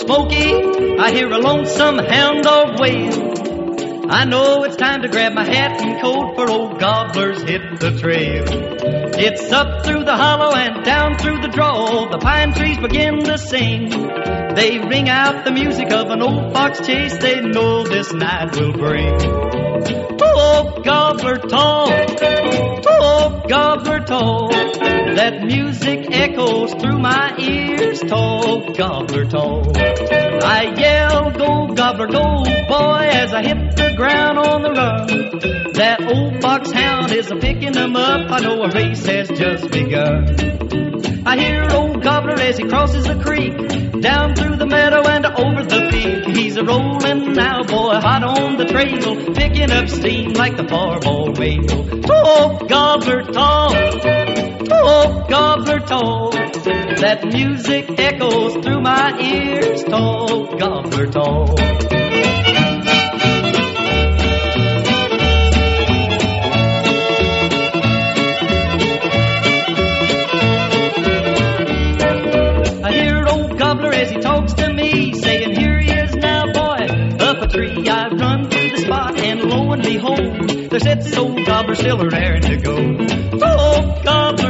Smoky, I hear a lonesome hound dog wail. I know it's time to grab my hat and coat, for old gobblers hit the trail. It's up through the hollow and down through the draw, the pine trees begin to sing. They ring out the music of an old fox chase they know this night will bring. Oh, gobbler tall, oh, gobbler tall, that music echoes through my ears, tall, gobbler tall. I yell, go, gobbler, go, boy, as I hit the ground on the run. That old foxhound is a-picking them up, I know a race has just begun. I hear old gobbler as he crosses the creek, down through the meadow and over the peak. He's a-rolling now, boy, hot on the trail, picking up steam like the far-ball whale. Oh, gobbler tall, oh, gobbler tall, that music echoes through my ears, tall, gobbler tall. As he talks to me, saying, here he is now, boy, up a tree. I run to the spot, and lo and behold, there sits old gobbler still a raring to go. Oh, gobbler